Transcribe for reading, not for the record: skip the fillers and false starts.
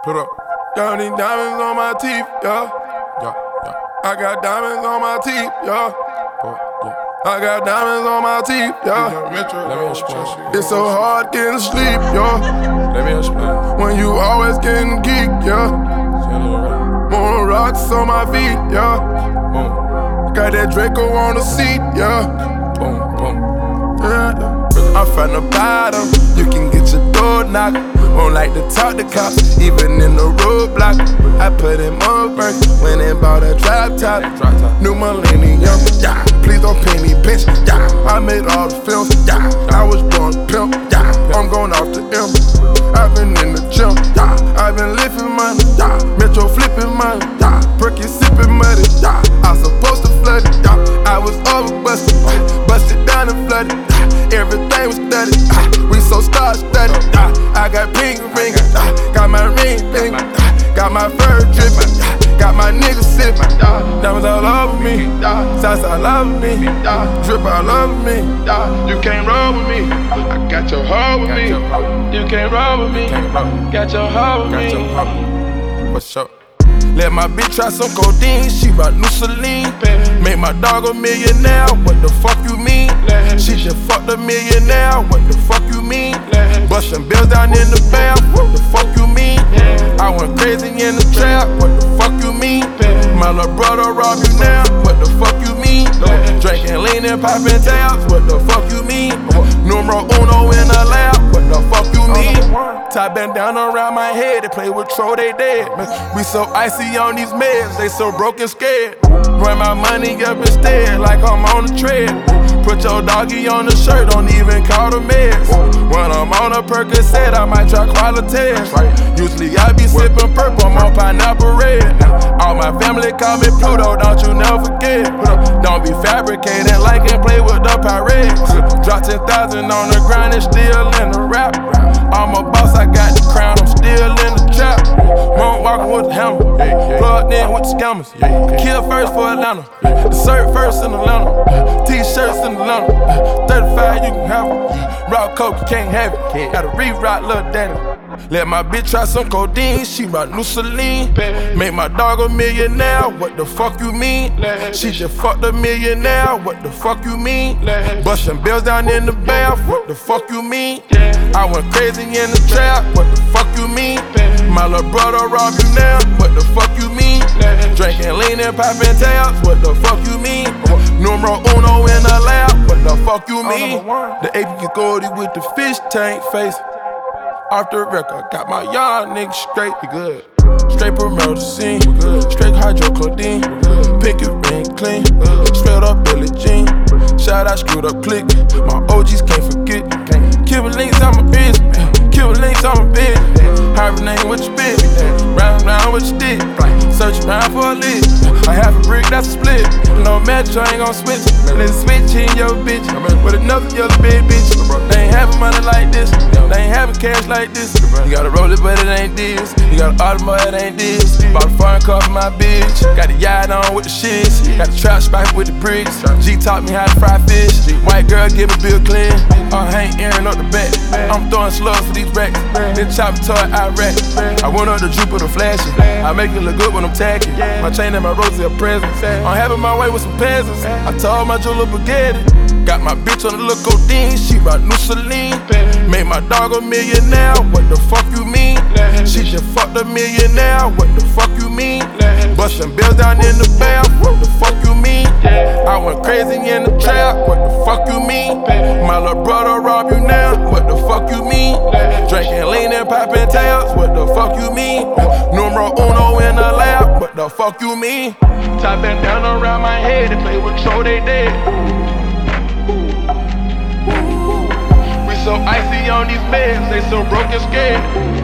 Put up. Got these diamonds on my teeth, yeah. I got diamonds on my teeth, yeah. I got diamonds on my teeth, yeah. Let me explain. It's so hard getting sleep, yeah. Let me explain. When you always getting geek, yeah. More rocks on my feet, yeah. Got that Draco on the seat, yeah. I'm from the bottom, you can get your door knocked. Won't like to talk to cops, even in the roadblock. I put in more work, went and bought a drop top. New millennium, yeah. Please don't pay me, bitch, yeah. I made all the films, yeah. I was born pimp, yeah. I'm going off the M. I've been in the gym, yeah. I've been lifting money, yeah. Metro flipping money, yeah. Perky sipping muddy, yeah. I supposed to flood it, yeah. I was over busted, busted down and flooded. Everything was studied, we so star-studded. I got pink ring, got my ring finger, got my fur dripping, got my niggas sipping. Diamonds all over me, sauce all over me, drip all over me. You can't roll with me, I got your hoe with me. You can't roll with me, got your hoe with me. What's up? Let my bitch try some codeine, she brought new Celine. Make my dog a millionaire, what the fuck you mean? She just fucked a millionaire, what the fuck you mean? Bustin' bills down in the bath, what the fuck you mean? I went crazy in the trap, what the fuck you mean? My little brother rob you now, what the fuck you mean? Drinking lean and popping tabs, what the fuck you mean? Numero uno in the lab, what the fuck you mean? Tie bandana around my head, they play with Tro, they dead. We so icy on these meds, they so broken scared. Run my money up instead, like I'm on the tread. Put your doggy on the shirt, don't even call the meds. When I'm on a Percocet, I might try quality. Usually I be sipping purple, I'm on pineapple red. All my family call me Pluto, don't you never forget. Don't be fabricating like and play with the pirates. Drop 10,000 on the grind and still in the rap. I'm a boss, I got the crown, I'm still in the trap. Won't walking with the hammer, plugged in with the scammers. Kill first for Atlanta, dessert first in Atlanta. T-shirts in Atlanta, 35 you can have it. Raw coke, you can't have it. Gotta re-rock Lil Danny. Let my bitch try some codeine, she brought new Celine. Make my dog a millionaire, what the fuck you mean? She just fucked a millionaire, what the fuck you mean? Bustin' bills down in the bath, what the fuck you mean? I went crazy in the trap, what the fuck you mean? My little brother rob you now, what the fuck you mean? Drinking lean and popping tabs, what the fuck you mean? Numero uno in the lab, what the fuck you mean? The AP Goldie with the fish tank face. Off the record, got my young niggas straight, we good. Straight Primero scene, straight hydrocodone, pinky ring clean, straight up Billie Jean. Shout out, screwed up click, my OGs can't forget. Cuban links on my bitch, Cuban links on my bitch. Harvey name with your bitch, round with your stick. Search around for a lick, I have a brick, that's a split. No match, I ain't gon' switch. Let's switch in your bitch, with another yellow big bitch. They ain't having money like this, they ain't having cash like this. You gotta roll it, but it ain't this. You got an Audemars, it ain't this. Bought a foreign car for my bitch. Got a yacht on with the shits. Got a trap spike with the bricks. G taught me how to fry fish. White girl give me Bill Clinton. Hank Aaron up the back. I'm throwing slugs for these racks. Then chop a toy Iraq. I went up the Jupiter flashing. I make it look good when I'm tagging. My chain and my roses are presents. I'm having my way with some peasants. I told my jeweler Bugatti. Got my bitch on the look codeine, she brought new Celine. Made my dog a millionaire, what the fuck you mean? She just fucked a millionaire, what the fuck you mean? Bustin' bills down in the bath, what the fuck you mean? I went crazy in the trap, what the fuck you mean? My little brother rob you now, what the fuck you mean? Drinking lean and popping tabs, what the fuck you mean? Numero uno in the lab, what the fuck you mean? Tie bandana around my head, they play with Tro, they dead. So icy on these meds, they so broken scared.